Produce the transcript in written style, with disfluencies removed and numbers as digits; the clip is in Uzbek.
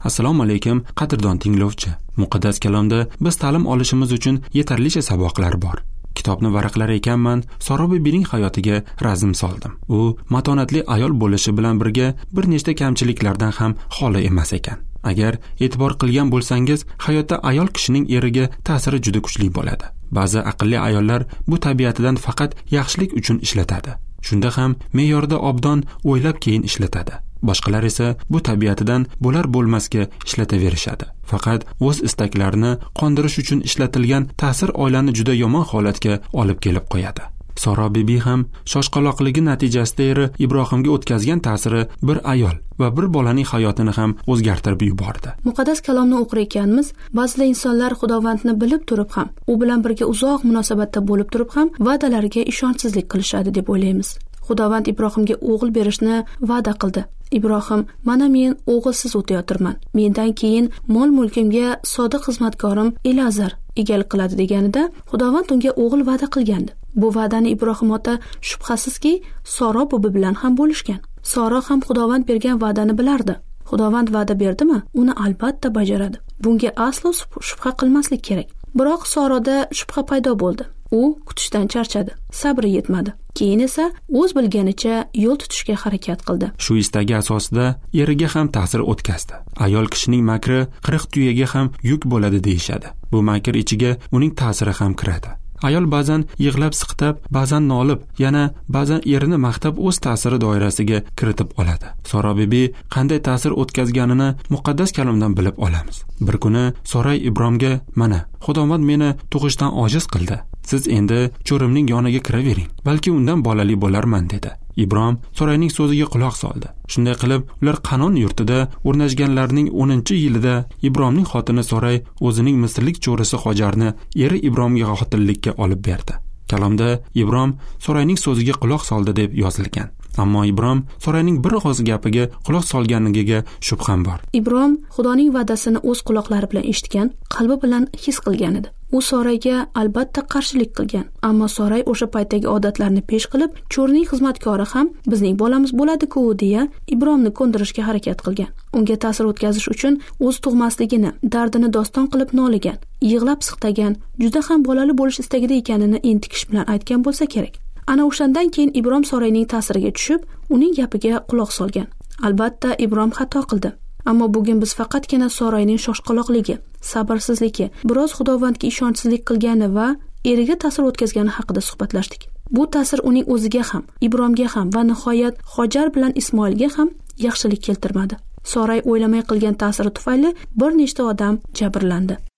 Assalomu alaykum, qadrdon tinglovchi. Muqaddas kalomda biz ta'lim olishimiz uchun yetarlicha saboqlar bor. Kitobni varaqlar ekanman, Sora bibining hayotiga razm soldim. U matonatli ayol bo'lishi bilan birga bir nechta kamchiliklardan ham xoli emas ekan. Agar e'tibor qilgan bo'lsangiz, hayotda ayol kishining eriga ta'siri juda kuchli bo'ladi. Ba'zi aqlli ayollar bu tabiatidan faqat yaxshilik uchun ishlatadi. Shunda ham me'yorda obdon o'ylab keyin ishlatadi. Boshqalar esa bu tabiatidan bo'lar bo'lmasga ishlataverishadi. Faqat o'z istaklarini qondirish uchun ishlatilgan ta'sir oilani juda yomon holatga olib kelib qo'yadi. Sora bibi ham shoshqaloqligi natijasida eri Ibrohimga o'tkazgan ta'siri bir ayol va bir bolaning hayotini ham o'zgartirib yubordi. Muqaddas kalomni o'qir ekanmiz, ba'zida insonlar Xudovandni bilib turib ham, u bilan birga uzoq munosabatda bo'lib turib ham va'dalariga ishonchsizlik qilishadi deb o'ylaymiz. Xudovand Ibrohimga o'g'il berishni va'da qildi. Ibrohim, mana men o'g'ilsiz o'tayotirman. Mendan keyin mol-mulkimga sodiq xizmatkorim Elazar egalik qiladi deganida Xudovand unga o'g'il va'da qilgandi. Bu va'dani Ibrohim ota shubhasizki Sora buvi bilan ham bo'lishgan. Sora ham Xudovand bergan va'dani bilardi. Xudovand va'da berdimi, uni albatta bajaradi. Bunga aslo shubha qilmaslik kerak. Biroq Soroda shubha paydo bo'ldi. U kutishdan charchadi, sabri yetmadi. Keyin esa o'z bilganicha yo'l tutishga harakat qildi. Shu istagi asosida eriga ham ta'sir o'tkazdi. Ayol kishining makri 40 tuyaga ham yuk bo'ladi deyshadi. Bu makr ichiga uning ta'siri ham kiradi. Ayol ba'zan yig'lab siqtab, ba'zan nolib, yana ba'zan erini maqtab o'z ta'siri doirasiga kiritib oladi. Sora bibi qanday ta'sir o'tkazganini muqaddas kalomdan bilib olamiz. Bir kuni Sora Ibrohimga, "Mana, Xudovand meni tug'ishdan ojiz qildi. Siz endi cho'rimning yoniga kiravering, balki undan bolali bo'larman" dedi. Ibrohim Sorayning so'ziga quloq soldi. Shunday qilib, ular Qanon yurtida o'rnashganlarning 10-yilida Ibrohimning xotini Soray o'zining misrlik cho'risi Hojarni eri Ibrohimga xotinlikka olib berdi. Kalomda Ibrohim Sorayning so'ziga quloq soldi deb yozilgan. Ammo Ibrohim Sorayning bir og'iz gapiga quloq solganligiga shubham bor. Ibrohim Xudoning va'dasini o'z quloqlari bilan eshitgan, qalbi bilan his qilgan edi. U Sorayga albatta qarshilik qilgan, ammo Soray o'sha paytdagi odatlarni pesh qilib, cho'rning xizmatkori ham bizning bolamiz bo'ladi-ku deya Ibrohimni ko'ndirishga harakat qilgan. Unga ta'sir o'tkazish uchun o'z tug'masligini, dardini doston qilib noligan, yig'lab siqtagan, juda ham bolali bo'lish istagida ekanini entikish bilan aytgan bo'lsa kerak. Ana o'shandan keyin Ibrohim Sorayning ta'siriga tushib, uning gapiga quloq solgan. Albatta Ibrohim xato qildi. Ammo bugun biz faqatgina Sorayning shoshqaloqligi, sabrsizligi, biroz Xudovandga ishonchsizlik qilgani va eriga ta'sir o'tkazgani haqida suhbatlashdik. Bu ta'sir uning o'ziga ham, Ibrohimga ham va nihoyat Hojar bilan Ismoilga ham yaxshilik keltirmadi. Soray o'ylamay qilgan ta'siri tufayli bir nechta odam jabrlandi.